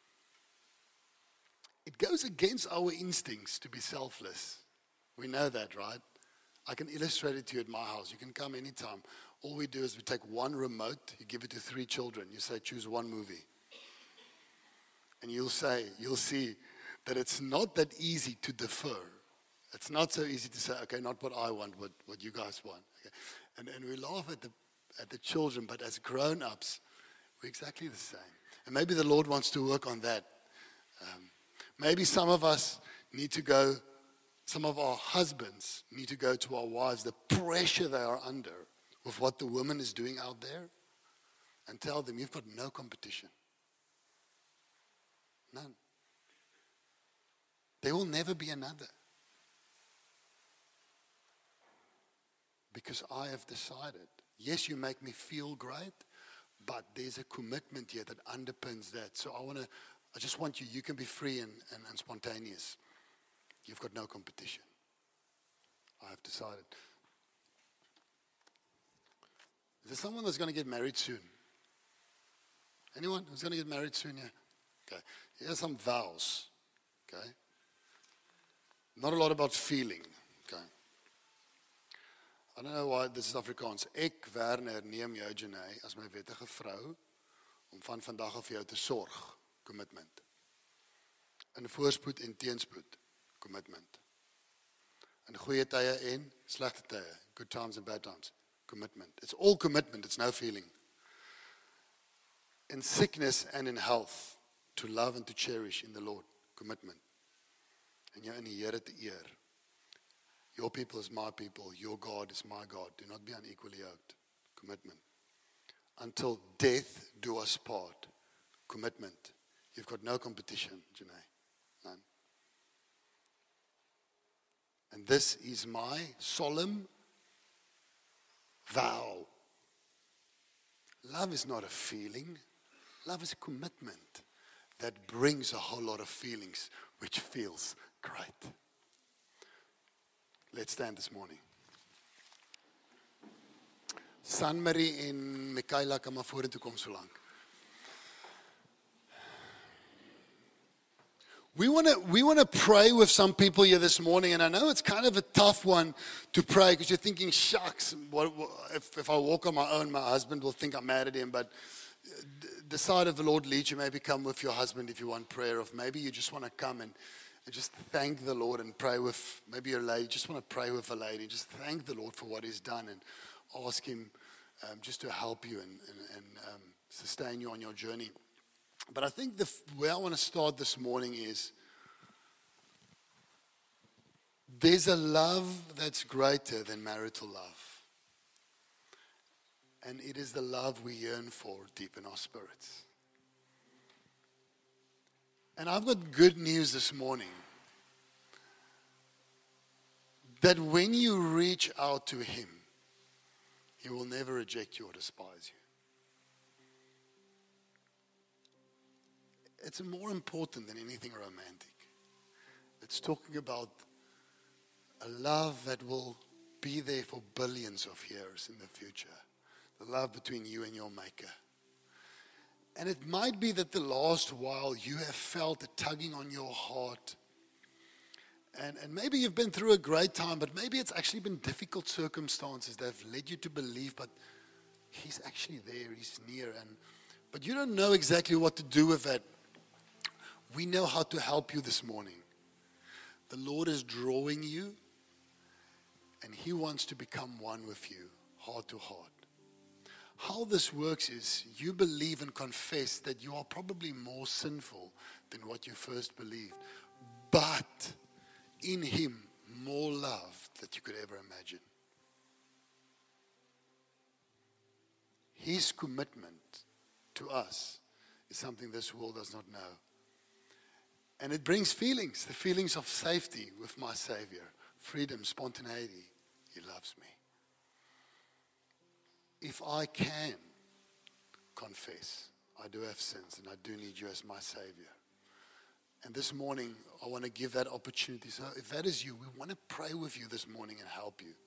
It goes against our instincts to be selfless. We know that, right? I can illustrate it to you at my house. You can come anytime. All we do is we take one remote, you give it to 3 children. You say, choose one movie. And you'll see that it's not that easy to defer. It's not so easy to say, okay, not what I want, but what you guys want. Okay? And we laugh at the children, but as grown-ups, we're exactly the same. And maybe the Lord wants to work on that. Maybe some of us need to go, some of our husbands need to go to our wives, the pressure they are under with what the woman is doing out there, and tell them, you've got no competition. None. There will never be another. because I have decided. Yes, you make me feel great, but there's a commitment here that underpins that. So I just want you can be free and spontaneous. You've got no competition. I have decided. Is there someone that's going to get married soon? Anyone who's going to get married soon? Yeah. Okay. Here are some vows. Okay. Not a lot about feeling. Okay. I don't know why this is Afrikaans. Ek, Werner, neem jou, Janay, as my wettige vrou, om van vandag af vir jou te sorg. Commitment. In voorspoed en teenspoed. Commitment. In goeie tye en slegte tye. Good times and bad times. Commitment. It's all commitment. It's no feeling. In sickness and in health. To love and to cherish in the Lord. Commitment. En jou in die Here te eer. Your people is my people. Your God is my God. Do not be unequally yoked. Commitment. Until death do us part. Commitment. You've got no competition, Janay. None. And this is my solemn vow. Love is not a feeling. Love is a commitment that brings a whole lot of feelings, which feels great. Let's stand this morning. Sanmarie en Michaela kan maar vorentoe kom so lank. We want to pray with some people here this morning, and I know it's kind of a tough one to pray because you're thinking, shucks, if I walk on my own, my husband will think I'm mad at him. But decide if the Lord leads you. Maybe come with your husband if you want prayer, or maybe you just want to come and just thank the Lord and pray with, maybe you're a lady, just want to pray with a lady. Just thank the Lord for what He's done and ask Him just to help you and sustain you on your journey. But I think where I want to start this morning is there's a love that's greater than marital love. And it is the love we yearn for deep in our spirits. And I've got good news this morning. That when you reach out to Him, He will never reject you or despise you. It's more important than anything romantic. It's talking about a love that will be there for billions of years in the future. The love between you and your Maker. And it might be that the last while you have felt a tugging on your heart. And maybe you've been through a great time, but maybe it's actually been difficult circumstances that have led you to believe, but He's actually there, He's near. But you don't know exactly what to do with that. We know how to help you this morning. The Lord is drawing you, and He wants to become one with you, heart to heart. How this works is you believe and confess that you are probably more sinful than what you first believed, but in Him more loved than you could ever imagine. His commitment to us is something this world does not know. And it brings feelings, the feelings of safety with my Savior, freedom, spontaneity. He loves me. If I can confess, I do have sins and I do need you as my Savior. And this morning, I want to give that opportunity. So if that is you, we want to pray with you this morning and help you.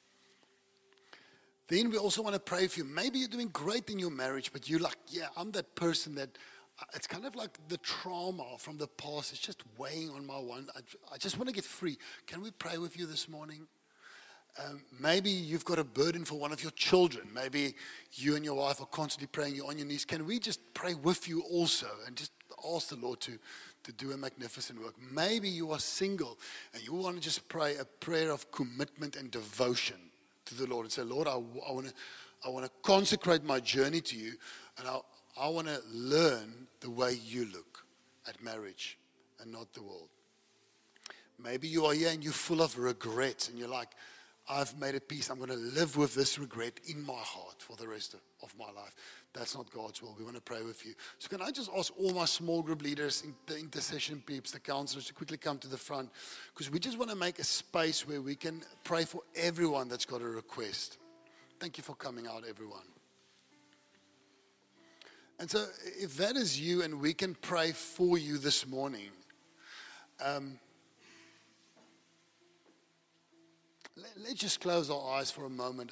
Then we also want to pray for you. Maybe you're doing great in your marriage, but you're like, yeah, I'm that person that, it's kind of like the trauma from the past. It's just weighing on my one. I just want to get free. Can we pray with you this morning? Maybe you've got a burden for one of your children. Maybe you and your wife are constantly praying. You're on your knees. Can we just pray with you also and just ask the Lord to do a magnificent work? Maybe you are single and you want to just pray a prayer of commitment and devotion to the Lord and say, Lord, I want to consecrate my journey to you, and I want to learn the way you look at marriage and not the world. Maybe you are here and you're full of regrets and you're like, I've made a peace. I'm going to live with this regret in my heart for the rest of my life. That's not God's will. We want to pray with you. So can I just ask all my small group leaders, the intercession peeps, the counselors to quickly come to the front? Because we just want to make a space where we can pray for everyone that's got a request. Thank you for coming out, everyone. And so if that is you and we can pray for you this morning, let's just close our eyes for a moment.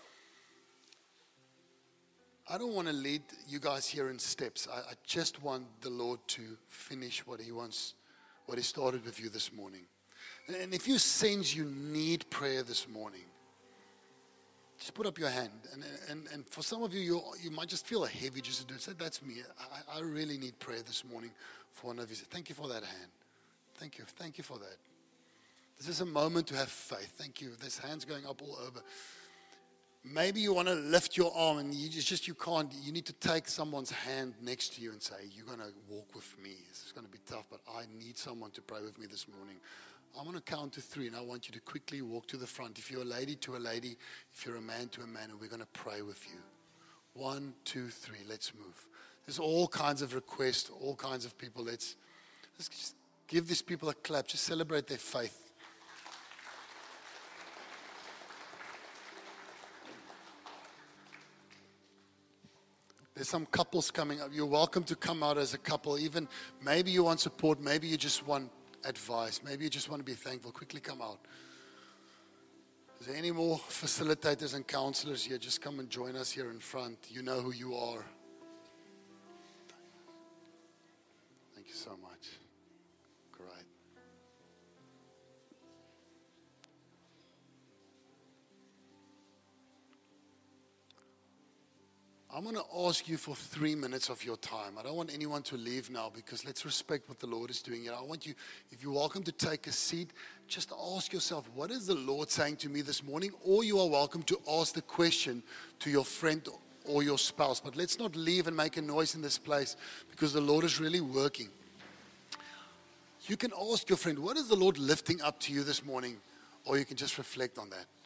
I don't want to lead you guys here in steps. I just want the Lord to finish what He started with you this morning. And if you sense you need prayer this morning, just put up your hand. And for some of you, you might just feel a heavy just to do it. Say, that's me. I really need prayer this morning for one of you. Thank you for that hand. Thank you. Thank you for that. This is a moment to have faith. Thank you. There's hands going up all over. Maybe you want to lift your arm and you can't. You need to take someone's hand next to you and say, you're going to walk with me. This is going to be tough, but I need someone to pray with me this morning. I'm going to count to 3, and I want you to quickly walk to the front. If you're a lady, to a lady. If you're a man, to a man, and we're going to pray with you. 1, 2, 3. Let's move. There's all kinds of requests, all kinds of people. Let's just give these people a clap. Just celebrate their faith. There's some couples coming up. You're welcome to come out as a couple. Even maybe you want support. Maybe you just want advice. Maybe you just want to be thankful. Quickly come out. Is there any more facilitators and counselors here? Just come and join us here in front. You know who you are. Thank you so much. Great. I'm going to ask you for 3 minutes of your time. I don't want anyone to leave now because let's respect what the Lord is doing here. I want you, if you're welcome to take a seat, just ask yourself, what is the Lord saying to me this morning? Or you are welcome to ask the question to your friend or your spouse. But let's not leave and make a noise in this place because the Lord is really working. You can ask your friend, what is the Lord lifting up to you this morning? Or you can just reflect on that.